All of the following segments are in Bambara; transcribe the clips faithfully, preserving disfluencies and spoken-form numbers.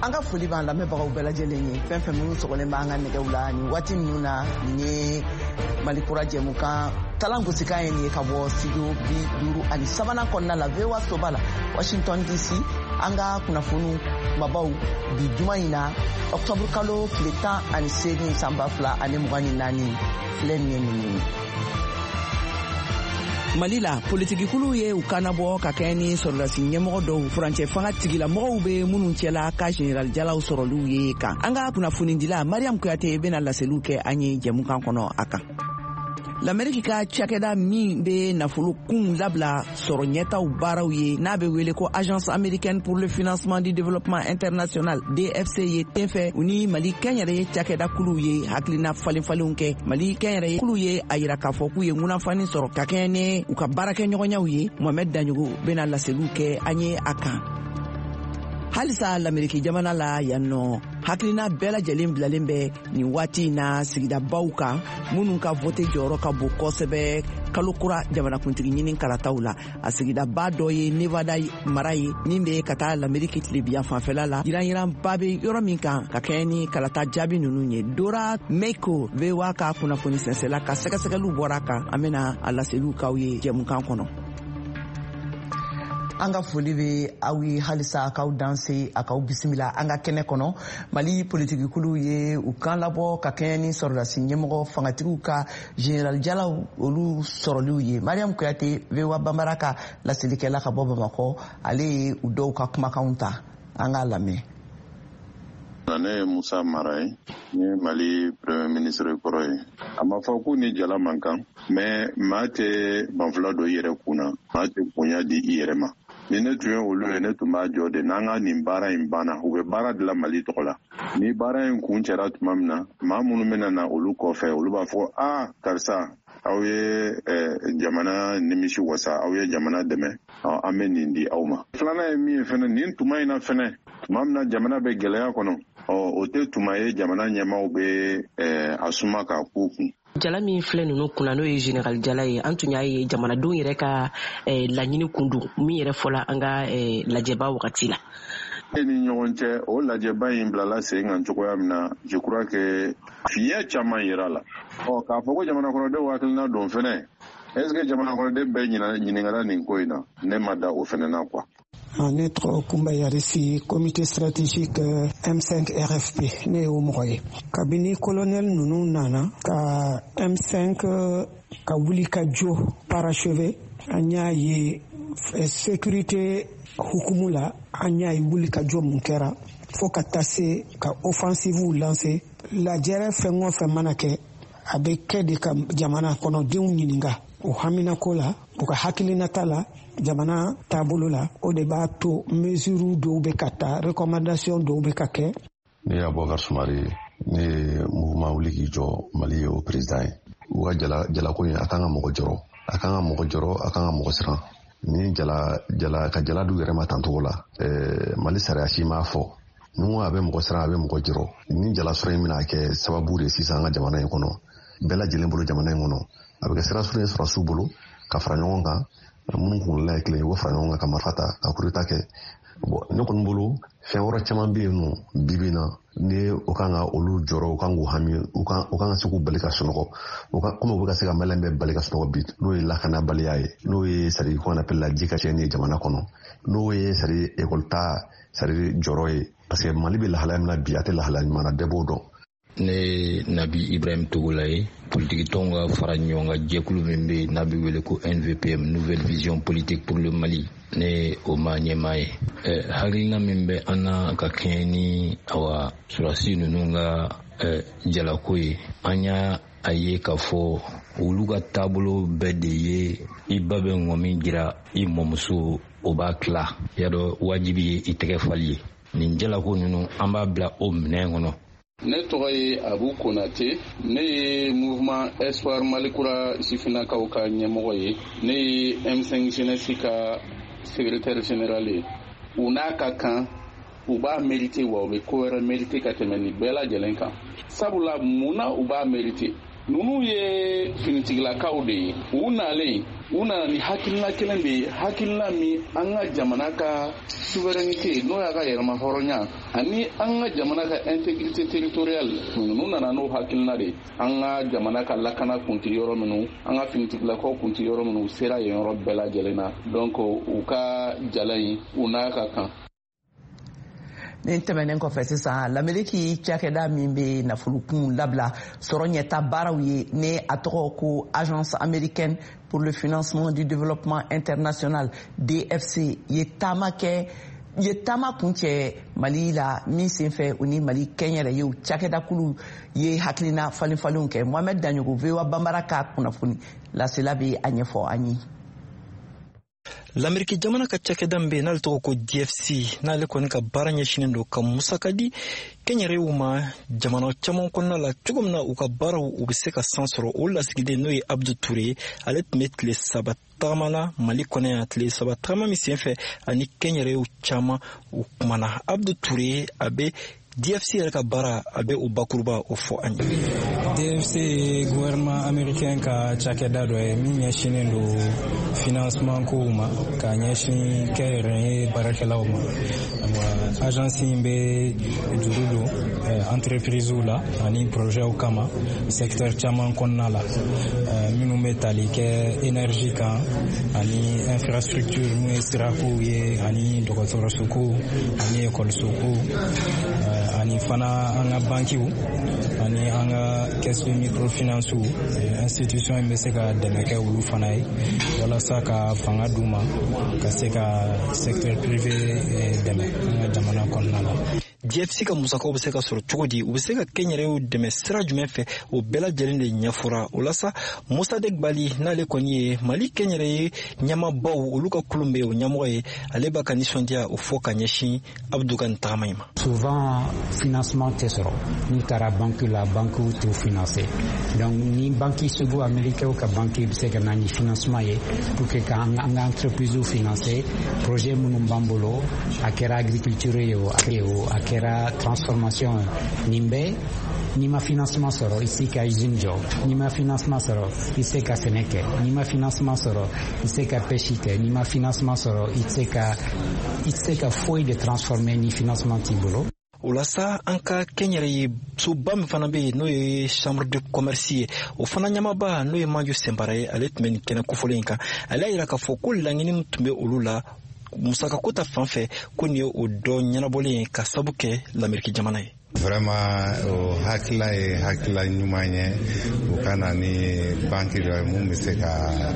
Anga foli b'an lamɛnbagaw bɛɛ lajɛlen ye fɛn fɛn minnu sɔgɔlen b'an ka nɛgɛw la nin waati ninnu na nin ye Mali kura jɛmukan talan gosikan ye nin ye ka bɔ studio bi duuru ani sabanan kɔnɔna la V O A soba la Washington D C an ka kunnafoni kumabaw bi juma in na Octobre kalo tile tan ani seegin san ba fila ani mugan ni naani filɛ nin ye ninnu. Mali la politikikulu ye u kanabɔ ka kɛ ni sɔrɔdasi ɲɛmɔgɔ dɔw furancɛ fanga tigilamɔgɔw bɛ minnu cɛla ka General Jalaw sɔrɔliw ye kan. An ka kunnafonidila Mariam Kuyate bɛna laseliw kɛ an ye jɛmukan kɔnɔ a kan. L'Amérique ka cakɛda min bɛ nafolo kun labila sɔrɔ ɲɛtaw baaraw ye n'a bɛ wele ko Agence américaine pour le financement du développement international D F C ye ten fɛ u ni Mali kɛnyɛrɛye cakɛda kuluw ye hakilina falenfalenw kɛ. Mali kɛnyɛrɛye kuluw ye a yira k'a fɔ k'u ye ŋunafani sɔrɔ ka kɛɲɛ ni u ka baarakɛɲɔgɔnyaw ye. Mohamed Danjogo bɛna laseliw kɛ an ye a kan. Halisa l'Amérique jamana la yan nɔ hakilina bɛɛ lajɛlen bilalen bɛ nin waati na sigidabaw kan minnu ka vote jɔyɔrɔ ka bon kosɛbɛ kalo kura jamanakuntigi ɲini karataw la. A sigidaba dɔ ye Nevada mara ye min bɛ ka taa l'Amérique tilebiya fanfɛla la. Yiranyiranba bɛ yɔrɔ min kan ka kɛɲɛ ni kalata jaabi ninnu ye. Dora Meiko V O A ka kunnafoni sɛnsɛla ka sɛgɛsɛgɛliw bɔra a kan an bɛna a laseliw k'aw ye jɛmukan kɔnɔ. An ka foli bɛ aw ye halisa k'aw danse a k'aw bisimila an ka kɛnɛ kɔnɔ. Mali politikikulu ye u kan labɔ ka kɛɲɛ ni sɔrɔdasi ɲɛmɔgɔ fangatigiw ka General Jalaw olu sɔrɔliw ye. Mariam Kuyate V O A banbara ka laselikɛla ka bɔ Bamakɔ ale ye u dɔw ka kumakanw ta an k'a lamɛn. Ne ye Musa Mara ye, ne ye Mali Premier Ministre kɔrɔ ye. A ma fɔ k'u ni jala man kan, mais maa tɛ banfula dɔ i yɛrɛ kunna, maa tɛ bonya di i yɛrɛ ma. Ni ne tun ye olu ye ne tun b'a jɔ de n'an ka nin baara in banna u bɛ baara dilan Mali tɔgɔ la. Ni baara in kun cɛra tuma min na maa minnu bɛna na olu kɔfɛ olu b'a fɔ a karisa aw ye jamana nimisi wasa aw ye jamana dɛmɛ an bɛ nin di aw ma. Filanan ye min ye fɛnɛ nin tuma in na fɛnɛ tuma min na jamana bɛ gɛlɛya kɔnɔ o tɛ tuma ye jamana ɲɛmaaw bɛ a suma k'a k'u kun. Jala min filɛ ninnu kunna n'o ye General Jala ye an tun y'a ye jamanadenw yɛrɛ ka laɲini kun don min yɛrɛ fɔla an ka lajɛba wagati la. E ni ɲɔgɔn cɛ o lajɛba in bilala sen kan cogoya min na je crois que fiɲɛ caman yera la. Ɔ k'a fɔ ko jamana kɔnɔdenw hakilina don fɛnɛ est ce que jamana kɔnɔden bɛɛ ɲininkala nin ko in na ne ma da o fɛnɛ na quoi. Ne tɔgɔ Kumba Yarisi, comité stratégique M cinq R F P ne y'o mɔgɔ ye. Kabini colonel ninnu nana ka M cinq ka wuli ka jo parachevé an y'a ye sécurité hukumu la an y'a ye wuli ka jo mun kɛra fo ka taa se ka offensive lancer. Lajɛrɛ fɛn o fɛn mana kɛ a bɛ kɛ de ka jamana kɔnɔdenw ɲininka o haminako la u ka hakilinata la jamana taabolo la o de b'a to mesure dɔw bɛ ka taa recommandation dɔw bɛ ka kɛ. Ne y'a Boubacar Soumare ne ye mouvement wuli k'i jɔ Mali ye o président ye. U ka jala jalako in a kan ka mɔgɔ jɔrɔ a kan ka mɔgɔ jɔrɔ a kan ka mɔgɔ siran ni jala jala ka jala du yɛrɛ ma tancogo la Mali sariya si m'a fɔ ni ko a bɛ mɔgɔ siran a bɛ mɔgɔ jɔrɔ ni jala sɔrɔ in bɛna kɛ sababu de sisan an ka jamana in kɔnɔ bɛɛ lajɛlen bolo jamana in kɔnɔ a bɛ kɛ sira sɔrɔ sɔrɔ su bolo ka fara ɲɔgɔn kan minnu kunkolola ye kelen ye o fara ɲɔgɔn kan ka marifa ta ka coup d'État kɛ. Bon ne kɔni bolo fɛn wɛrɛ caman bɛ yen nɔ bibi in na ni o kan ka olu jɔrɔ u kan k'u hami u kan u kan ka se k'u bali ka sunɔgɔ u kan komi u bɛ ka se ka Maliyɛn bɛɛ bali ka sunɔgɔ bi n'o ye lakanabaliya ye n'o ye c'est à dire qu'on appelle la ji ka cɛnni ye jamana kɔnɔ n'o ye c'est à dire école ta c'est à dire jɔrɔ ye parce que Mali bɛ lahalaya min na bi a tɛ lahalaya ɲuman na bɛɛ b'o dɔn. Ne Nabi Ibrahim Togola ye politique tɔnw ka fara ɲɔgɔn kan jɛkulu min bɛ n'a bɛ wele ko N V P M Nouvelle Vision Politique pour le Mali ne o ma ɲɛmaa ye. Hakilina min bɛ an na ka kɛɲɛ ni awa surasi ninnu ka jalako ye an y'a a ye k'a fɔ olu ka taabolo bɛɛ de ye i ba bɛ ŋɔmi jira i mɔmuso o b'a tila y'a dɔn wajibi ye i tɛgɛ fali ye nin jalako ninnu an b'a bila o minɛn kɔnɔ. Ne tɔgɔ ye Abu Konate ne ye mouvement Espoir Malikura sifinakaw ka ɲɛmɔgɔ ye ne ye M cinq jeunesse ka secrétaire général ye u n'a ka kan u b'a mérité wa u bɛ ko wɛrɛ mérité ka tɛmɛ nin bɛɛ lajɛlen kan sabula mun na u b'a mérité ninnu ye finitigilakaw de ye u nalen una ni hakilina kelen be hakilina mi an ka jamana ka souveraineté n'o y'a ka yɛrɛma hɔrɔnya ani an ka jamana ka intégrité territoriale n'u nana n'o hakilina de an ka jamana ka lakana kunti yɔrɔ minnu an ka finitigilakaw kunti yɔrɔ minnu sera yen yɔrɔ bɛɛ lajɛlen na donc u ka jala in u n'a ka kan. Nin tɛmɛnen kɔfɛ sisan l'Amérique cakɛda min bɛ nafolokun labila sɔrɔ ɲɛta baaraw ye ni a tɔgɔ ko agence américaine pour le financement du développement international D F C ye taama kɛ ye taama kuncɛ Mali la min senfɛ u ni Mali kɛnyɛrɛyew cakɛdakulu ye hakilina falen falenw kɛ. Mohamed Danyogo V O A Bambara ka kunnafoni lasela bɛ a ɲɛfɔ an ye. L'Amérique jamana ka cakɛda min bɛ yen n'ale tɔgɔ ko D F C n'ale kɔni ka baara ɲɛsinnen don ka musaka di kɛnyɛrɛyew ma jamana caman kɔnɔna la cogo min na u ka baaraw u bɛ se ka san sɔrɔ o lasigiden n'o ye Abdou Touré ale tun bɛ tile saba tagama la Mali kɔnɔ yan tile saba tagama min senfɛ ani kɛnyɛrɛyew caman u kumana. Abdou Touré a bɛ D F C yɛrɛ ka baara a bɛ o bakuruba o fɔ an ye. D F C ye gouvernement américain ka cakɛda dɔ ye min ɲɛsinnen don financement kow ma ka ɲɛsin kɛnyɛrɛye baarakɛlaw ma. Agence in bɛ juru don entreprisew la ani projets kama secteur caman kɔnɔna la minnu bɛ tali kɛ énergie kan ani infrastructure mun ye sirakow ye ani dɔgɔtɔrɔsokow ani écolesokow ani fana an ka bankiw ani an ka caisse de microfinance institution in bɛ se ka dɛmɛ kɛ olu fana ye walasa ka fanga d'u ma ka se ka secteur privé dɛmɛ an ka jamana kɔnɔna la. D F C ka musakaw bɛ se ka sɔrɔ cogo di u bɛ se ka kɛnyɛrɛyew dɛmɛ sira jumɛn fɛ o bɛɛ lajɛlen de ɲɛfɔra o la sa Mosadek Bali n'ale kɔni ye Mali kɛnyɛrɛye ɲɛmaabaw olu ka kulun bɛ o ɲɛmɔgɔ ye ale b'a ka nisɔndiya o fɔ ka ɲɛsin Abdou ka nin tagama in ma. Souvent financement tɛ sɔrɔ n'u taara banque la banque t'u financer donc ni banque sugu américain ka banque bɛ se ka na ni financement ye pour que k'an ka entreprise financer projet minnu b'an bolo a kɛra agriculture ye o a kɛra transformation nin bɛɛ ni ma financement sɔrɔ i se ka usine jɔ ni ma financement sɔrɔ i se ka sɛnɛ kɛ ni ma financement sɔrɔ i se ka pêche kɛ ni ma financement sɔrɔ i se ka i se ka foyi de transformer ni financement t'i bolo. O la sa an ka kɛnyɛrɛye soba min fana bɛ yen n'o ye chambre de commerce ye o fana ɲamaba n'o ye Manju Senbara ye ale tun bɛ nin kɛnɛ kofɔlen in kan ale y'a jira k'a fɔ ko laɲini min tun bɛ olu la musaka ko ta fan fɛ ko nin ye o dɔ ɲɛnabɔlen ye ka sabu kɛ l'Amérique jamana ye. Vraiment o hakila ye hakila ɲuman ye o ka na ni banque dɔ ye mun bɛ se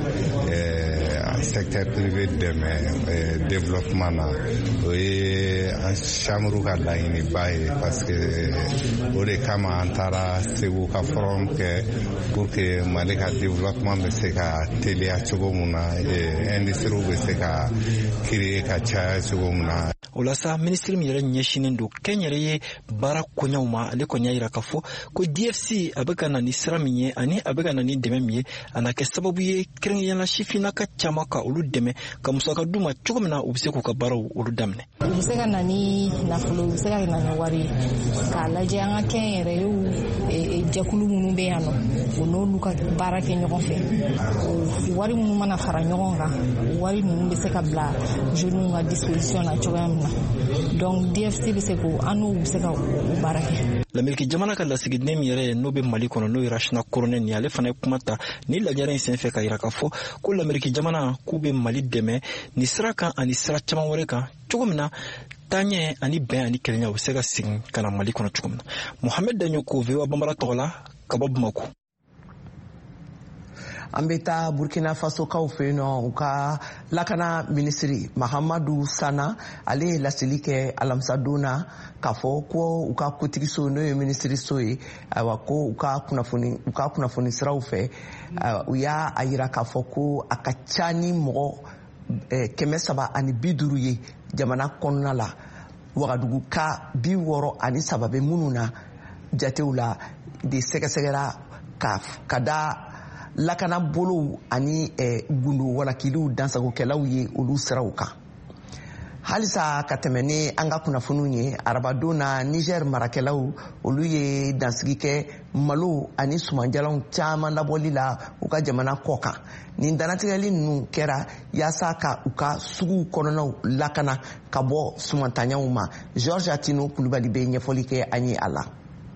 ka secteur privé dɛmɛ développement na o ye an chambre ka laɲiniba ye parce que o de kama an taara Segu ka forum kɛ pour que Mali ka développement bɛ se ka teliya cogo min na industrie bɛ se ka créer ka caya cogo min na. O la sa ministre min yɛrɛ ɲɛsinnen don kɛnyɛrɛye baara koɲaw ma ale kɔni y'a jira k'a fɔ ko D F C a bɛ ka na ni sira min ye ani a bɛ ka na ni dɛmɛ min ye a na kɛ sababu ye kɛrɛnkɛrɛnnenya sifinnaka caman ka olu dɛmɛ ka musaka d'u ma cogo min na u bɛ se k'u ka baaraw olu daminɛ. U bɛ se ka na ni nafolo u bɛ se ka na ni wari k'a lajɛ an ka kɛnyɛrɛyew jɛkulu minnu bɛ yan nɔ u n'olu ka baara kɛ ɲɔgɔn fɛ wari minnu mana fara ɲɔgɔn kan wari ninnu bɛ se ka bila jeunes ka disposition na cogoya min na donc D F C bɛ se k'o an n'u bɛ se ka baara kɛ. L'Amérique jamana ka lasigiden min yɛrɛ n'o bɛ Mali kɔnɔ n'o ye Rachina Koronen ni ale fana ye kuma ta ni lajɛrɛ in senfɛ ka jira k'a fɔ ko l'Amérique jamana k'u bɛ Mali dɛmɛ ni sira kan ani sira caman wɛrɛ kan cogo min na taaɲɛ ani bɛn ani kelenya u bɛ se ka segin ka na Mali kɔnɔ cogo min na. Mohamed Danyogo V O A Bambara tɔgɔ la ka bɔ Bamako. An bɛ taa Burkina Faso kaw fɛ yen nɔ u ka lakana minisiri Mahamadu Sana ale ye laseli kɛ alamisa don na k'a fɔ ko u ka kotigiso n'o ye minisiriso ye ayiwa ko u ka kunnafoni u ka kunnafoni siraw fɛ u y'a a jira k'a fɔ ko a ka ca ni mɔgɔ kɛmɛ saba ani bi duuru ye jamana kɔnɔna la Wagadugu ka bi wɔɔrɔ ani saba bɛ minnu na jatew la de sɛgɛsɛgɛra ka ka da lakana bolow ani gundo walakiliw dansagokɛlaw ye olu siraw kan halisa ka tɛmɛ ni an ka kunnafoniw ye arabadon na Niger marakɛlaw olu ye dansigi kɛ malo ani sumanjalaw caman labɔli la u ka jamana kɔ kan. Nin danatigɛli ninnu kɛra yaasa ka u ka sugu kɔnɔnaw lakana ka bɔ sumantanyaw ma. George Atino Kulubali bɛ ɲɛfɔli kɛ an ye a la.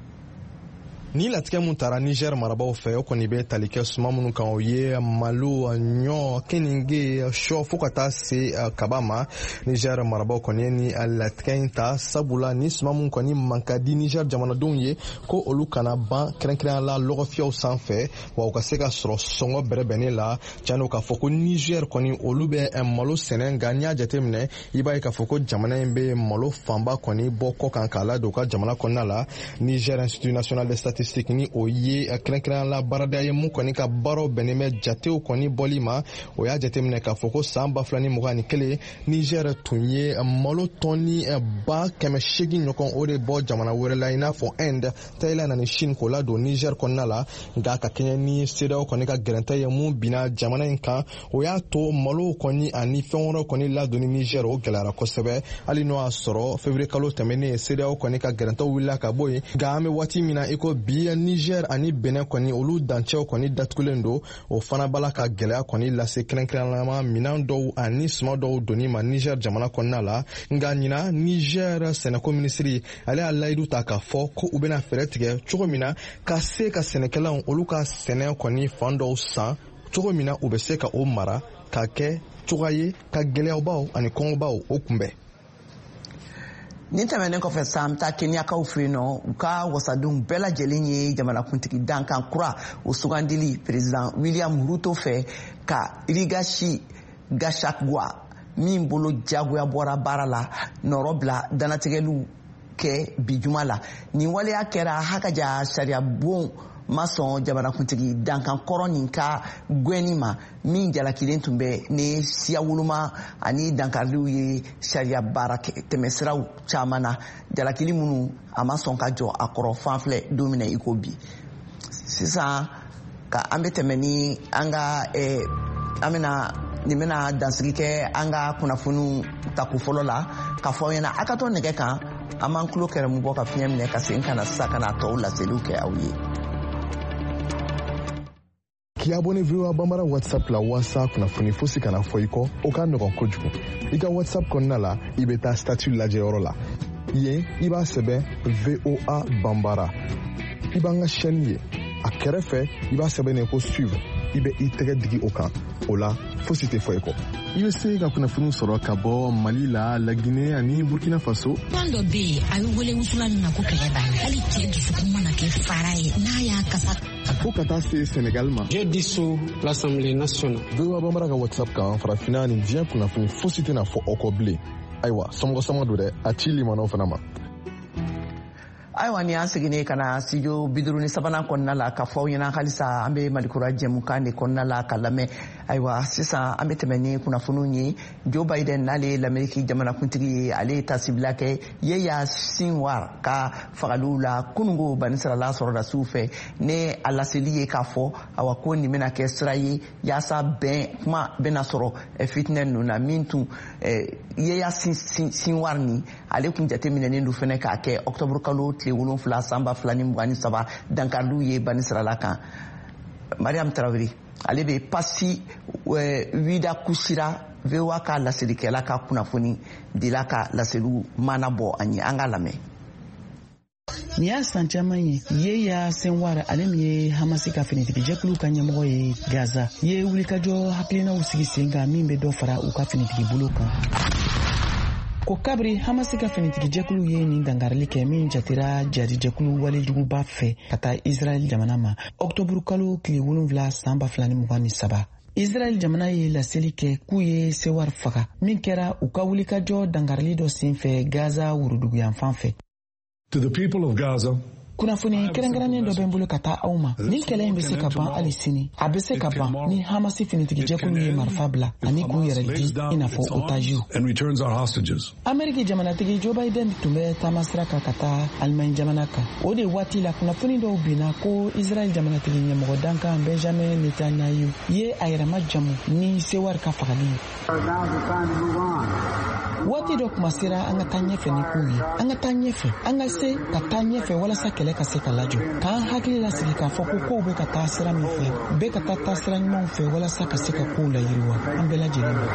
Ni latigɛ mun taara Niger marabaw fɛ o kɔni bɛ tali kɛ suma minnu kan o ye malo, ɲɔ, keninge, sɔ fo ka taa se kaba ma. Niger marabaw kɔni ni latigɛ in ta sabula ni suma minnu kɔni man ka di Niger jamanadenw ye ko olu kana ban kɛrɛnkɛrɛnya la lɔgɔfiyɛw sanfɛ wa u ka se ka sɔrɔ sɔngɔ bɛrɛbɛnnen la. Tiɲɛna k'a fɔ ko Niger kɔni olu bɛ malo sɛnɛ nka n'i y'a jateminɛ i b'a ye k'a fɔ ko jamana in bɛ malo fanba kɔni bɔ kɔ kan k'a ladon u ka jamana kɔnɔna la. Niger Institut National de Statistiques ni o ye kɛrɛnkɛrɛnya la baarada ye mun kɔni ka baaraw bɛnnen bɛ jatew kɔni bɔli ma. O y'a jateminɛ k'a fɔ ko san ba fila ni mugan ni kelen Niger tun ye malo tɔni ba kɛmɛ seegin ɲɔgɔn o de bɔ jamana wɛrɛ la i n'a fɔ Inde, Thailand ani Chine k'o ladon Niger kɔnɔna la. Nka ka kɛɲɛ ni C E D E A O kɔni ka gɛrɛntɛ ye mun binna jamana in kan o y'a to malo kɔni ani fɛn wɛrɛw kɔni ladonni Niger o gɛlɛyara kosɛbɛ. Hali n'o y'a sɔrɔ février kalo tɛmɛnen C E D E A O kɔni ka gɛrɛntɛw wulila ka bɔ yen nka an bɛ waati min na i ko bi Niger ani Benin kɔni olu dancɛw kɔni datugulen don o fana bala ka gɛlɛya kɔni lase kɛrɛnkɛrɛnnama minɛn dɔw ani suma dɔw donni ma Niger jamana kɔnɔna la. Nka ɲina Niger sɛnɛko minisiri ale y'a layidu ta k'a fɔ ko u bɛna fɛɛrɛ tigɛ cogo min na ka se ka sɛnɛkɛlaw olu ka sɛnɛ kɔni fan dɔw san cogo min na u bɛ se ka o mara ka kɛ cogoya ye ka gɛlɛyabaw ani kɔngɔbaw o kunbɛn. Nin tɛmɛnen kɔfɛ san ta Kenyakaw fɛ yen nɔ u ka wasadenw bɛɛ lajɛlen ye jamanakuntigi dankan kura o sugandili President William Ruto fɛ ka Rigathi Gachagua min bolo jagoya bɔra baara la nɔrɔ bila danatigɛliw kɛ bi juma la. Nin waleya kɛra hakaja sariya bon ma sɔn jamanakuntigi dankan kɔrɔ nin ka gwɛni ma min jalakilen tun bɛ ni siya woloma ani dankariliw ye sariya baara tɛmɛsiraw caman na. Jalakili minnu a ma sɔn ka jɔ a kɔrɔ fan filɛ don min na i ko bi. Sisan ka an bɛ tɛmɛ ni an ka an bɛna nin bɛna dansigi kɛ an ka kunnafoniw taku fɔlɔ la k'a fɔ aw ɲɛna a ka to nɛgɛ kan an b'an tulo kɛrɛmu bɔ ka fiɲɛ minɛ ka segin ka na sisan ka na tɔw laseliw kɛ aw ye. K'i abonné V O A Bambara WhatsApp la wasa kunnafoni fosi kana fɔ i kɔ o ka nɔgɔn kojugu. I ka WhatsApp kɔnɔna la i bɛ taa statut lajɛ yɔrɔ la. Yen i b'a sɛbɛn V O A Bambara. I b'an ka chaîne ye. A kɛrɛfɛ i b'a sɛbɛn yen ko suivre. I bɛ i tɛgɛ digi o kan. O la fosi tɛ fɔ i kɔ. I bɛ se ka kunnafoni sɔrɔ ka bɔ Mali la, La Guinée ani Burkina Faso. Fan dɔ bɛ yen a bɛ wele wusulan min na ko kɛlɛ banna. Hali cɛ dusukun mana kɛ fara ye n'a y'a kasa. Fo ka taa se Sénégal ma. J'ai dissous l'Assemblée nationale. V O A Bambara ka WhatsApp kan farafinna ni diɲɛ kunnafoni fosi tɛna fɔ o kɔ bilen. Ayiwa sɔmɔgɔ sama don dɛ a ci limanaw fana ma. Ayiwa ni an seginnen ka na studio biduru ni sabanan kɔnɔna la ka fɔ aw ɲɛna halisa an bɛ Malikura jɛmukan de kɔnɔna la ka lamɛn. Ayiwa sisan an bɛ tɛmɛ ni kunnafoniw ye. Joe Biden n'ale ye l'Amérique jamanakuntigi ye ale ye tasibila kɛ Yeya Sinwar ka fagaliw la kunungo banisirala sɔrɔdasiw fɛ ne a laseli ye k'a fɔ awa ko nin bɛna kɛ sira ye yaasa bɛn kuma bɛna sɔrɔ fitinɛ ninnu na min tun Yeya Sinwar ni ale kun jateminɛnen don fɛnɛ k'a kɛ octobre kalo tile wolonfila san ba fila ni mugan ni saba dankariliw ye banisirala kan. Mariam Traoré ale bɛ pasi wida kusira V O A ka laselikɛla ka kunnafoni dila ka laseliw mana bɔ an ye an ka lamɛn. Ni y'a san caman ye Yeya Sinwar ale min ye Hamasi ka finitigi jɛkulu ka ɲɛmɔgɔ ye Gaza ye wulikajɔ hakilinaw sigi sen kan min bɛ dɔ fara u ka finitigi bolo kan. Ko kabiri Hamasi ka finitigi jɛkulu ye nin dangarili kɛ min jatera jadi jɛkulu walejuguba fɛ ka taa Israel jamana ma octobre kalo tile wolonfila san ba fila ni mugan ni saba. Israel jamana ye laseli kɛ k'u ye Sinwar faga min kɛra u ka wulikajɔ dangarili dɔ senfɛ Gaza wuruduguyan fan fɛ. To the people of Gaza, kunnafoni kɛrɛnkɛrɛnnen dɔ bɛ n bolo ka taa aw ma. Ni kɛlɛ in bɛ se ka ban hali sini a bɛ se ka ban ni Hamasi finitigi jɛkulu ye marifa bila ani k'u yɛrɛ di i n'a fɔ otajiw. Ameriki jamanatigi Joe Biden tun bɛ taama sira kan ka taa Alimaɲi jamana kan. O de waati la kunnafoni dɔw binna ko Israel jamanatigi ɲɛmɔgɔ dankan Benjamin Netanyahu ye a yɛrɛ majamu ni Sinwar ka fagali ye. waati dɔ kuma sera an ka taa ɲɛfɛ ni kow ye an ka taa ɲɛfɛ an ka se ka taa ɲɛfɛ walasa kɛlɛ ka se ka lajɔ k'an hakili lasigi k'a fɔ ko kow bɛ ka taa sira min fɛ bɛɛ ka taa taa sira ɲumanw fɛ walasa ka se ka kow layiriwa an bɛɛ lajɛlen ma.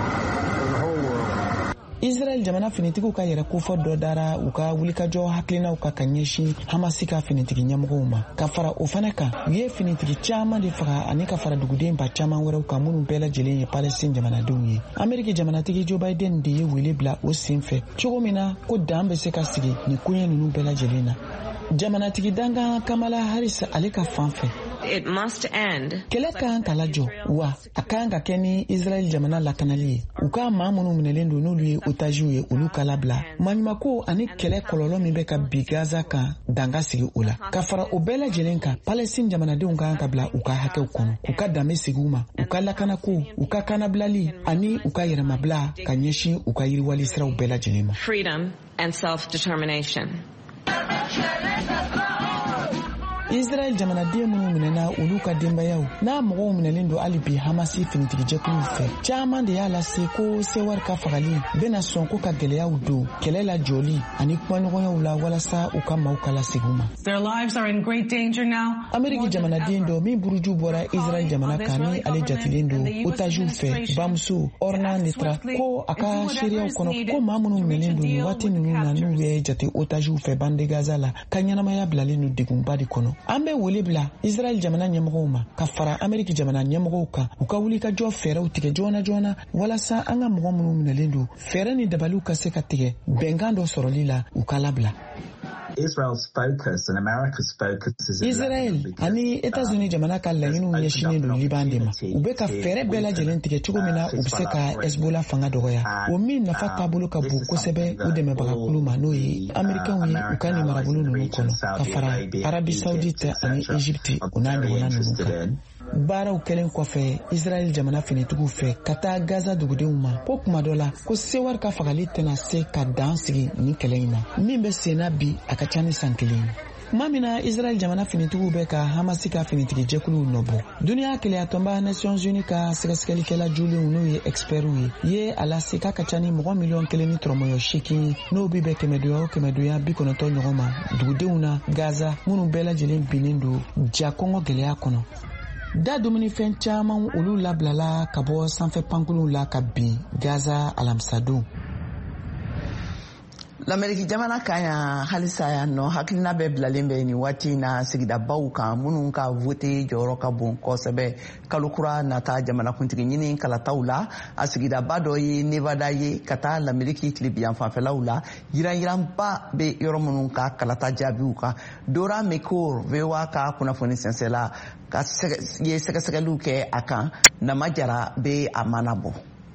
Israel jamana finitigiw ka yɛrɛ kofɔ dɔ dara u ka wulikajɔ hakilinaw ka ka ɲɛsin Hamasi ka finitigi ɲɛmɔgɔw ma ka fara o fana kan u ye finitigi caman de faga ani ka fara duguden ba caman wɛrɛw kan minnu bɛɛ lajɛlen ye Palestine jamanadenw ye. Ameriki jamanatigi Joe Biden de ye wele bila o sen fɛ cogo min na ko dan bɛ se ka sigi ni koɲɛ ninnu bɛɛ lajɛlen na. Jamanatigi danga Kamala Harris ale ka fan fɛ It must end. Kɛlɛ ka kan ka lajɔ wa a ka kan ka kɛ ni Israel jamana lakanali ye u ka maa minnu minɛlen don n'olu ye otages ye olu ka labila maɲumako ani kɛlɛ kɔlɔlɔ min bɛ ka bi Gaza kan danga sigi o la ka fara o bɛɛ lajɛlen kan Palestine jamanadenw ka kan ka bila u ka hakɛw kɔnɔ u ka danbe sigi u ma u ka lakanako u ka kanabilali ani u ka yɛrɛmabila ka ɲɛsin u ka yiriwali siraw bɛɛ lajɛlen ma. Freedom and self-determination. Israel jamanaden minnu minɛna olu ka denbayaw n'a mɔgɔw minɛlen don hali bi Hamasi finitigi jɛkuluw fɛ caman de y'a lase ko sewari ka fagali bɛna sɔn ko ka gɛlɛyaw don kɛlɛ la jɔli ani kumaɲɔgɔnyaw la walasa u ka maaw ka lasegi u ma. Their lives are in great danger now. Ameriki jamanaden dɔ min buruju bɔra Israel jamana kan ni ale jatilen don otages fɛ bamuso Orna Netra ko a ka seereyaw kɔnɔ ko maa minnu minɛlen don nin waati ninnu na n'u ye jate otages fɛ bande Gaza la ka ɲɛnamaya bilalen don degunba de kɔnɔ. An bɛ wele bila Israel jamana ɲɛmɔgɔw ma ka fara Ameriki jamana ɲɛmɔgɔw kan u ka wuli ka jɔ fɛɛrɛw tigɛ joona joona walasa an ka mɔgɔ minnu minɛlen don fɛɛrɛ ni dabaliw ka se ka tigɛ bɛnkan dɔ sɔrɔli la u ka labila. Israel's focus and America's focus is Israel ani États-Unis jamana ka laɲiniw ɲɛsinnen don Liban de ma u bɛ ka fɛɛrɛ bɛɛ lajɛlen tigɛ cogo min na u bɛ se ka Hezbollah fanga dɔgɔya o min nafa taabolo ka bon kosɛbɛ o dɛmɛbagakulu ma n'o ye Amerikɛnw ye u ka nin marabolo ninnu kɔnɔ ka fara Arabi Saoudite ani Egypte o n'a ɲɔgɔnna ninnu kan. Baaraw kɛlen kɔfɛ Israel jamana finitigiw fɛ ka taa Gaza dugudenw ma ko kuma dɔ la ko sewari ka fagali tɛna se ka dan sigi ni kɛlɛ in na min bɛ senna bi a ka ca ni san kelen. Kuma min na Israel jamana finitigiw bɛ ka Hamasi ka finitigi jɛkuluw nɔbɔ duniya keleyatɔnba Nations Unies ka sɛgɛsɛgɛlikɛla jolenw n'o ye expertw ye ye a lase k'a ka ca ni mɔgɔ miliyɔn kelen ni tɔrɔmɔyɔ seegin ye n'o bi bɛ kɛmɛdonya o kɛmɛdonya bi kɔnɔntɔn ɲɔgɔn ma dugudenw na Gaza minnu bɛɛ lajɛlen binnen don ja kɔngɔ gɛlɛya kɔnɔ. Da dumunifɛn caman olu labilala ka bɔ sanfɛ pankuluw la ka bin Gaza alamisadon. L'Amérique jamana kan ya halisa ya no hakilina bɛ bilalen bɛ ni waati na sigidabaw kan minnu ka vote jɔyɔrɔ ka bon kosɛbɛ kalokura nata jamanakuntigi ɲini kalataw la a sigidaba dɔ ye Nevada ye ka taa l'Amérique tilibiyan fanfɛlaw la yiranyiranba bɛ yɔrɔ minnu ka kalata jaabiw kan Dora Mekour V O A ka kunnafoni sɛnsɛla ka ye sɛgɛsɛgɛliw kɛ a kan Nama Jara bɛ a mana bɔ.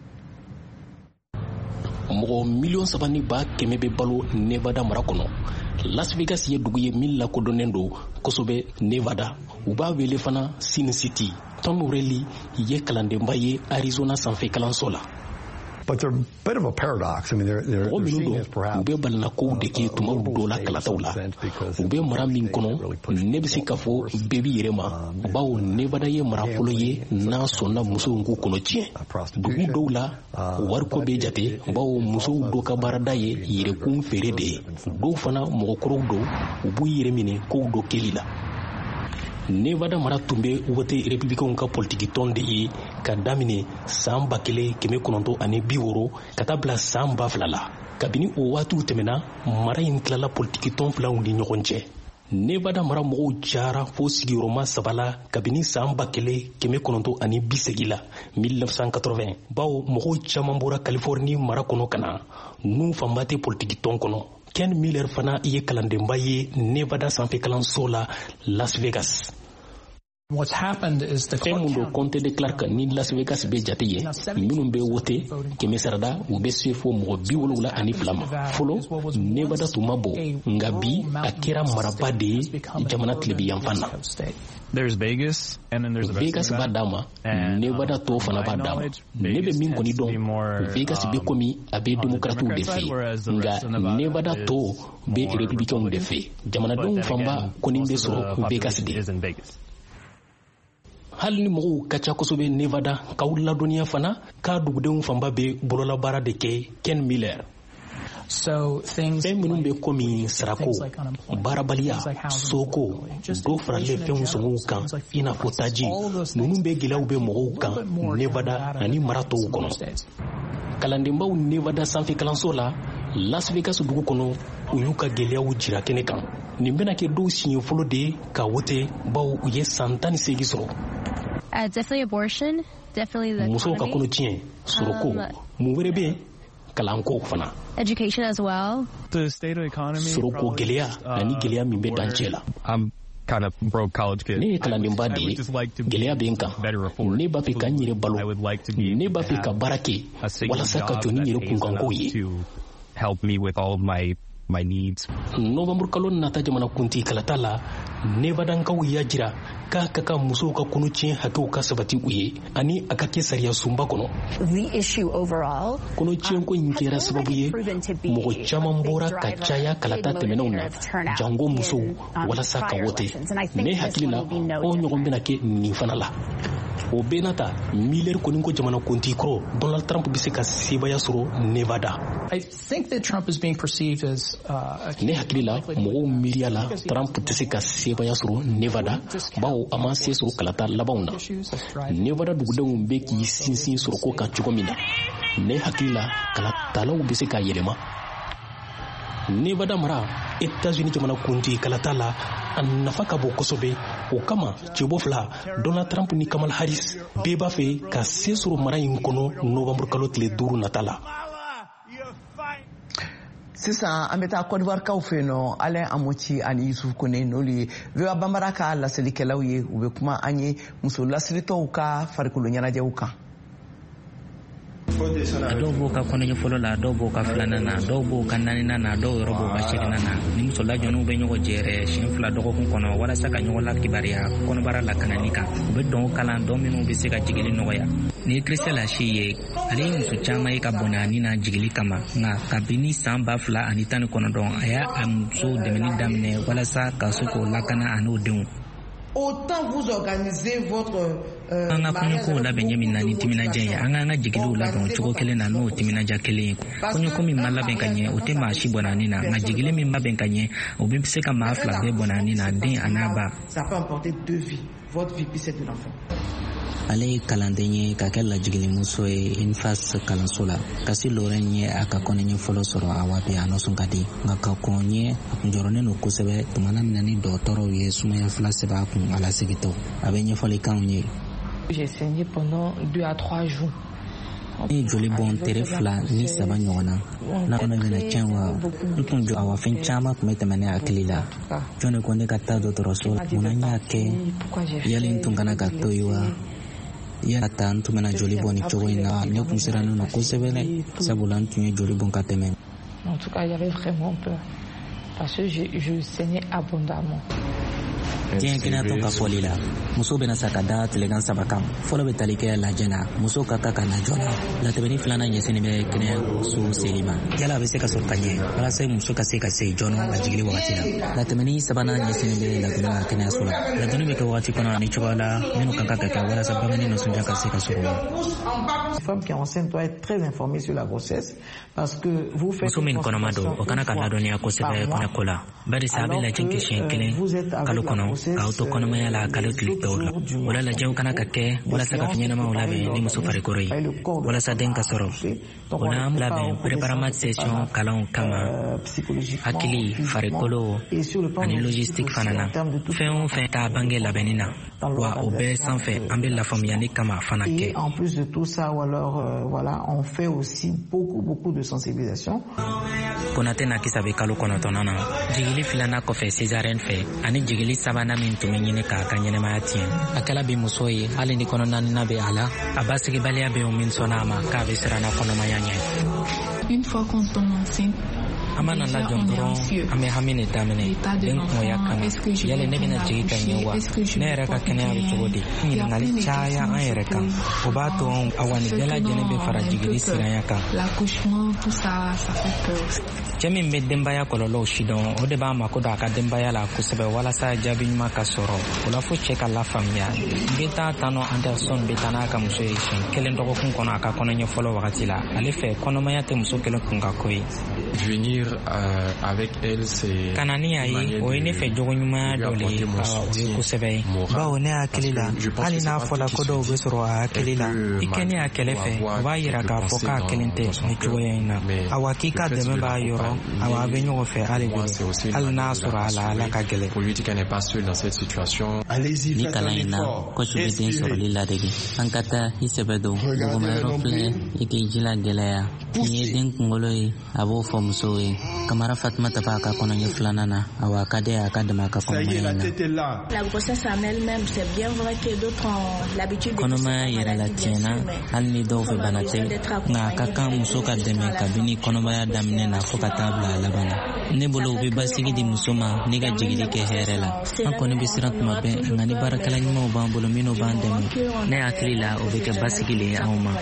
Mɔgɔ miliyɔn saba ni ba kɛmɛ bɛ balo Nevada mara kɔnɔ. Las Vegas ye dugu ye min lakodɔnnen don kosɛbɛ Nevada. U b'a wele fana Sin City. Tom Morelli ye kalandenba ye Arizona sanfɛ kalanso la. But they're a bit of a paradox. I mean, they're, they're, they're seen as perhaps ube balna ko de ke tuma do la kalataw la ube mara min kono ne bɛ se ka fɔ bɛɛ bi yɛrɛ ma bawo Nevada ye mara fɔlɔ ye n'a sɔnna musow ko kɔnɔ tiɲɛ dugu dɔw la wariko bɛ jate bawo musow dɔ ka baarada ye yɛrɛkun feere de ye dɔw fana mɔgɔkɔrɔw do u b'u yɛrɛ minɛ kow dɔ keli la. Nevada mara tun bɛ wote républicains ka politiki tɔn de ye ka daminɛ san ba kelen kɛmɛ kɔnɔntɔn ani bi wɔɔrɔ ka taa bila san ba fila la kabini o waatiw tɛmɛna mara in tilala politiki tɔn filaw ni ɲɔgɔn cɛ. Nevada mara mɔgɔw jara fo sigiyɔrɔma saba la kabini san ba kelen kɛmɛ kɔnɔntɔn ani bi segin la mille neuf cent quatre-vingts bawo mɔgɔw caman bɔra Californie mara kɔnɔ ka na n'u fanba tɛ politiki tɔn kɔnɔ. Ken Miller fana ye kalandenba ye Nevada sanfɛ kalanso la Las Vegas. What's happened is the Mundo Conte de Clark ni Las Vegas be jate ye minnu bɛ wote kɛmɛ sarada u bɛ se fo mɔgɔ bi wolonwula ani fila ma fɔlɔ Nevada tun ma bɔ nka bi a kɛra maraba de ye jamana tilebiyanfan na. There's Vegas and then there's the Vegas b'a d'a ma Nevada tɔ fana b'a d'a ma ne bɛ min kɔni dɔn Vegas bɛ komi a bɛ démocrates de fɛ nka Nevada tɔ bɛ républicains de fɛ jamanadenw fanba kɔni bɛ sɔrɔ Vegas de. Hali ni mɔgɔw ka ca kosɛbɛ Nevada k'aw ladɔnniya fana k'a dugudenw fanba bɛ bololabaara de kɛ Ken Miller. So things like, komi sarako, barabalia, soko, do frale fengu songuka, ina potaji, nunumbe gila ube moruka, Nevada, ani marato ukono. Kalandemba u Nevada sanfi kalansola, Las Vegas dugu kono, uyuka gelea ujira keneka. Nimbena ke do sinyo folo de, ka wote, bao uye santani segisro. Uh, definitely abortion, definitely the Muso ka kono chien, soroko, muwerebe, kalanko fana. Education as well. The state of economy. Soroko gelea, nani gelea mimbe danchela. I'm kind of broke college kid. Ne kalandemba de, gelea benka, ne ba fe ka nyire balo, ne ba fe ka barake, wala saka joni nyire kungango ye. To help me with all of my my needs. November kalon nata jamana kunti kalatala Nevada nkawu ya jira ka kaka muso ka kunu cin hakau ka sabati uye ani akake sariya sumba kono. The issue overall kono cin ko yinkera sababu ye mo chaman bora ka chaya kalata temenona jango muso wala saka wote ne hakilina o nyogon bena ke ni fanala o benata miller konin ko jamana kunti kro Donald Trump bisika sibaya suro Nevada. I think that Trump is being perceived as uh, ne hakilila mo miliala Trump tisika sibaya suro Nevada bao ama se suro kalata labauna Nevada dugudengu mbeki sinsin suro ko ka chugomina ne hakilila kalata la ubisika yelema Nevada mara États-Unis jamana kunti kalatala annafaka bo kosobe o kama chibofla Donald Trump ni Kamala Harris beba fe ka sesuro mara inkono November kalotle duru natala. Sisan an bɛ taa Côte d'Ivoire kaw fɛ yen nɔ Alain Amoti ani Yusuf Kone n'olu ye V O A Banbara ka laselikɛlaw ye u bɛ kuma an ye muso lasilitɔw ka farikolo ɲɛnajɛw kan. A dɔw b'o ka kɔnɔɲɛ fɔlɔ la, dɔw b'o ka filanan na, dɔw b'o ka naaninan na, dɔw yɔrɔ b'o ka seginnan na. Ni muso lajɔnw bɛ ɲɔgɔn jɛɛrɛ siɲɛ fila dɔgɔkun kɔnɔ walasa ka ɲɔgɔn lakibariya kɔnɔbara lakanani kan. U bɛ dɔn kalan dɔn minnu bɛ se ka jigili nɔgɔya. Ni ye Christelle Asi ye, ale ye muso caman ye ka bɔnɛ ani na jigili kama, nka kabini san ba fila ani tan ni kɔnɔntɔn a y'a a muso dɛmɛni daminɛ walasa ka se k'o lakana a n'o denw. Autant vous organisez votre an ka kɔɲɔkow labɛn ɲɛ min na ni timinadiya ye an k'an ka jigiliw labɛn cogo kelen na n'o timinadiya kelen ye kɔɲɔko min ma labɛn ka ɲɛ o tɛ maa si bɔnani na nka jigili min ma labɛn ka ɲɛ o bɛ se ka maa fila bɛɛ bɔnani na den a n'a ba. Ale ye kalanden ye ka kɛ lajigilimuso ye Infas kalanso la kasi Lorraine ye a ka kɔnɔɲɛ fɔlɔ sɔrɔ a waati a nɔsɔn ka di nka ka kɔn ye a kun jɔrɔnen don kosɛbɛ tumana min na ni dɔgɔtɔrɔw ye sumaya fila sɛbɛn a kun a lasigitɔ a bɛ ɲɛfɔli k'anw ye. J'ai saigné pendant deux à trois jours. Ni joli bɔn tere fila ni saba ɲɔgɔn na n'a kɔnɔ bɛna tiɲɛ wa n tun jɔ awa fɛn caman tun bɛ tɛmɛ ne hakili la jɔn de ko ne ka taa dɔgɔtɔrɔso la mun na n y'a kɛ yali n tun kana ka to yen wa yala ta n tun bɛna joli bɔn ni cogo in na ne tun sirannen don kosɛbɛ dɛ sabula n tun ye joli bɔn ka tɛmɛ. En tout cas, j'avais vraiment peur parce que je, je saignais abondamment. Tiɲɛ kɛnɛyatɔ ka fɔli la muso bɛna sa ka da tilegan saba kan fɔlɔ bɛ tali kɛ lajɛ na muso ka kan ka na joona latɛmɛni filanan ɲɛsinnen bɛ kɛnɛyaso seli ma yala a bɛ se ka sɔrɔ ka ɲɛ walasa muso ka se ka se joona a jigili wagati la latɛmɛni sabanan ɲɛsinnen bɛ ladonni ka kɛnɛyaso la ladonni bɛ kɛ wagati kɔnɔ ni cogoya la minnu kan ka kɛ walasa bangeni nisɔndiya ka se ka sɔrɔ la. Femme qui est enceinte doit être très informée sur la grossesse parce que vous faites muso min kɔnɔma don o kana ka ladɔnniya kosɛbɛ kɔnɔko la barisa a bɛ lajɛ kɛ siɲɛ kelen kalo kɔnɔ k'aw to kɔnɔmaya la kalo tile dɔw la o la lajɛw kana ka kɛ walasa ka fiɲɛnamaw labɛn ni muso farikolo ye walasa den ka sɔrɔ o la an labɛn préparement session kalanw kama hakili farikolo ani logistique fana na fɛn o fɛn t'a bange labɛnni na wa o bɛɛ sanfɛ an bɛ lafaamuyali kama fana kɛ. En plus de tout ça, alors euh, voilà, on fait aussi beaucoup beaucoup de sensibilisation. Konate na kisa bɛ kalo kɔnɔntɔnnan na jigili filanan kɔfɛ césarienne fɛ ani jigili sabanan min tun bɛ ɲini k'a ka ɲɛnɛmaya tiɲɛ a kɛla bi muso ye hali ni kɔnɔnaaninan bɛ a la a ba sigibaliya bɛ min sɔnna a ma k'a bɛ siran na kɔnɔmaya ɲɛ. Une fois qu'on tombe enceinte, an mana lajɔ dɔrɔn an bɛ hami de daminɛ den kumaya kama yali ne bɛna jigi ka ɲɛ wa ne yɛrɛ ka kɛnɛya bɛ cogo di ɲininkali caya an yɛrɛ kan o b'a to awa ni bɛɛ lajɛlen bɛ fara jigili siranya kan. Cɛ min bɛ denbaya kɔlɔlɔw si dɔn o de b'a mako don a ka denbaya la kosɛbɛ walasa jaabi ɲuman ka sɔrɔ o la fo cɛ ka lafaamuya Beta Tano Anderson bɛ taa n'a ka muso ye siɲɛ kelen dɔgɔkun kɔnɔ a ka kɔnɔɲɛ fɔlɔ wagati la ale fɛ kɔnɔmaya tɛ muso kelen kun ka ko ye. venir euh, avec elle c'est kanani ayi o ne fe jogo nyuma dole o ko sebe ba o ne akilila ali na fola ko do be soro akilila ikeni akele fe ba yira ka foka kelente ni joya ina awaki ka de me ba yoro awa be nyogo fe ali be al na sura ala ala ka gele pour lui dire qu'elle n'est pas seule dans cette situation. Allez-y, faites un effort. Respirez. Ankata hisebedo gomero fle iti jila gelaya ni den kungoloi abo fomsoe kamara Fatma tabaka kono ni flanana awa kade akadema ka kono la la grossesse en elle-même c'est bien vrai que d'autres ont l'habitude de kono ma yera la tiena hal ni do fe banate na kaka muso ka deme kabini kono ba ya damne na foka tabla labana ne bolo be basigi di musoma ni ga jigiri ke herela an kono be sirat mabe ngani barakala ni mo ba bolo mino ba deme ne aklila o be ke basigile awma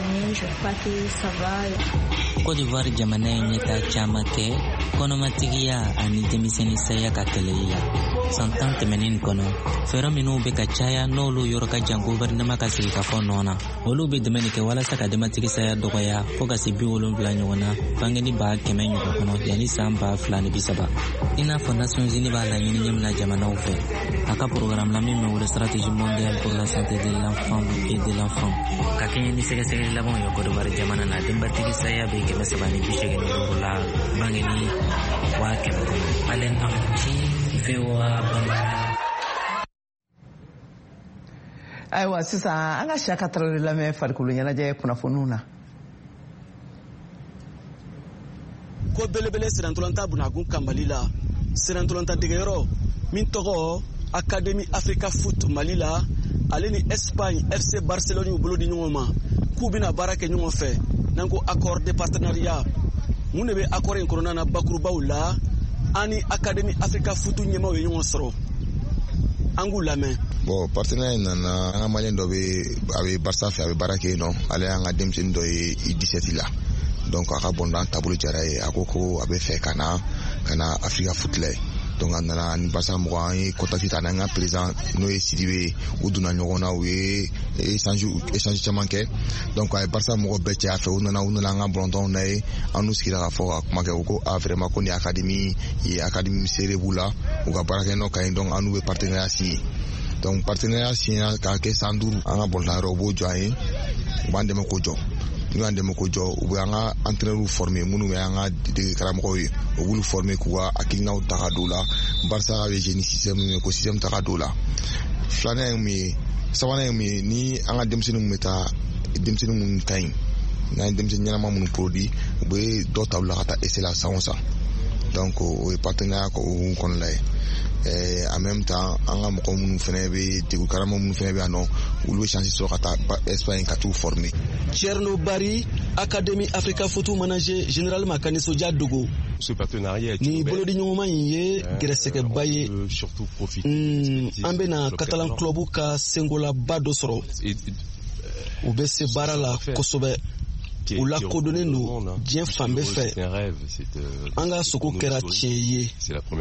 Côte d'Ivoire jamana nyeta chama ke kono matigia ani demiseni saya ka keleya santan temenin kono fera minu be ka chaya no lu yoro ka jang gouvernement ka sigi ka fonona olu be demeni ke wala saka dematigi saya dogoya foga sibi wolo bla nyona fangeni ba kemenyo kono yani samba flani bisaba ina fondation zini ba la yini nyemna jamana ofe aka programme la même ou stratégie mondiale pour la santé de l'enfant et de l'enfant ka kenya ni sega sega la bon yo Côte d'Ivoire jamana na dembatigi saya be ke sabani bishege no la bangeni wa ke alen amchi fewa bamba aiwa sisan an ka Siyaka Tarawele lamɛn farikolo ɲɛnajɛ kunnafoniw na. ko belebele sirantolanta bunakun kan Mali la sirantolanta degeyɔrɔ min tɔgɔ Académie Africa Foot Mali la ale ni Espagne F C Barcelone y'u bolo di ɲɔgɔn ma k'u bɛna baara kɛ ɲɔgɔn fɛ n'an ko accord de partenariat mun de bɛ accord in kɔnɔna na bakurubaw la an ni Académie Africa Foot ɲɛmaw ye ɲɔgɔn sɔrɔ an k'u lamɛn. Bon partenaire nana an ka malien dɔ bɛ a bɛ Barça fɛ a bɛ baara kɛ yen nɔ ale y'an ka denmisɛnnin dɔ ye I dix-sept la donc a ka bɔnda taabolo diyara ye a ko ko a bɛ fɛ ka na ka na Africa Foot la donc a nana ni Barça mɔgɔ an ye contact ta n'an ka président n'o ye Sidibe u donna ɲɔgɔn na u ye échange échange caman kɛ donc a ye Barça mɔgɔ bɛɛ cɛ a fɛ u nana u nana an ka bɔlɔntɔnw na ye an n'u sigira ka fɔ ka kuma kɛ u ko a vraiment ko ni académie ye académie seere b'u la u ka baara kɛ nɔ ka ɲi donc an n'u bɛ partenariat signé donc partenariat signé k'a kɛ san duuru an ka bɔlɔntanyɔrɔ u b'o jɔ an ye u b'an dɛmɛ k'o jɔ n'u y'an dɛmɛ k'o jɔ u bɛ an ka entraîneurs former minnu bɛ an ka dege karamɔgɔw ye u b'olu former k'u ka hakilinaw ta ka don la Barça bɛ génie système min ye ko système ta ka don la filanan ye mun ye sabanan ye mun ye ni an ka denmisɛnnin mun bɛ taa denmisɛnnin minnu ka ɲi n'an ye denmisɛnnin ɲɛnama minnu produit u bɛ dɔ ta u la ka taa essai la san o san donc o ye partenariat o kɔnɔna ye eh, en même temps an ka mɔgɔ minnu fana bɛ degu karamɔgɔ minnu fana bɛ yan nɔ olu bɛ chance sɔrɔ ka taa Espagne ka t'u former. Thierno Bari Académie Africa Foot manager général Makani Soja Dogo. Ce partenariat est ni bolo di ɲɔgɔnma in ye gɛrɛsɛgɛba ye an bɛna Catalan club ka sengolaba dɔ sɔrɔ u bɛ se baara la kosɛbɛ u lakodɔnnen don diɲɛ fan bɛɛ fɛ an ka sogo kɛra tiɲɛ ye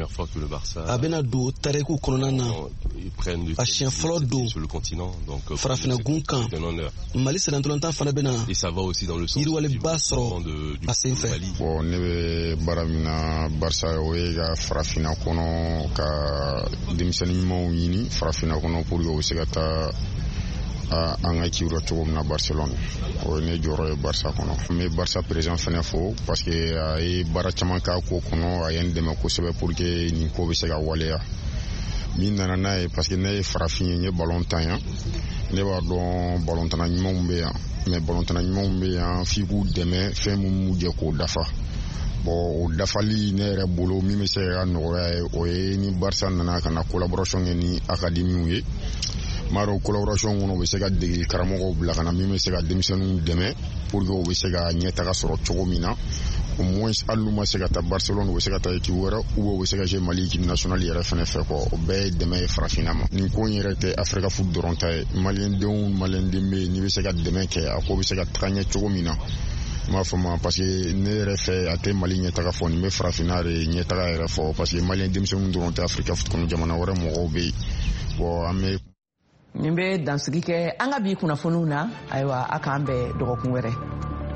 a bɛna don tariku kɔnɔna na a siɲɛ fɔlɔ don farafinnagun kan Mali sɛnɛntɔlɔntan fana bɛna yiriwaliba sɔrɔ a sen fɛ. bon ne bɛ baara min na Barça o ye ka farafinna kɔnɔ ka denmisɛnnin ɲumanw ɲini farafinna kɔnɔ pour que u bɛ se ka taa an ka ciwra cogo min na Barcelone o ye ne jɔyɔrɔ ye Barça kɔnɔ n bɛ Barça président fana fo parce que a ye baara caman k'a ko kɔnɔ a ye n dɛmɛ kosɛbɛ pour que nin ko bɛ se ka waleya min nana n'a ye parce que ne ye farafin ye n ye ballon tan yan ne b'a dɔn ballon tanna ɲumanw bɛ yan mais ballon tanna ɲumanw bɛ yan f'i k'u dɛmɛ fɛn min b'u jɛ k'o dafa bon o dafali ne yɛrɛ bolo min bɛ se ka nɔgɔya ye o ye ni Barça nana ka na collaboration kɛ ni académie ye maa dɔn collaboration kɔnɔ u bɛ se ka dege karamɔgɔw bila ka na min bɛ se ka denmisɛnninw dɛmɛ pour que u bɛ se ka ɲɛtaga sɔrɔ cogo min na au moins hali n'u ma se ka taa Barcelone u bɛ se ka taa équipe wɛrɛ ou bien u bɛ se ka jouer Mali équipe nationale yɛrɛ fana fɛ quoi o bɛɛ ye dɛmɛ ye farafinna ma nin ko in yɛrɛ tɛ Africa Foot dɔrɔn ta ye maliyɛndenw maliyɛnden bɛ yen n'i bɛ se ka dɛmɛ kɛ a ko bɛ se ka taga ɲɛ cogo min na n b'a fɔ ma parce que ne yɛrɛ fɛ a tɛ Mali ɲɛtaga fɔ nin bɛ farafinna de ɲɛtaga yɛrɛ fɔ parce que maliyɛn denmisɛnninw dɔrɔn tɛ Africa Foot kɔnɔ jamana wɛrɛ mɔgɔw bɛ yen bon an bɛ nin bɛ dansigi kɛ an ka bi kunnafoniw na ayiwa a k'an bɛn dɔgɔkun wɛrɛ.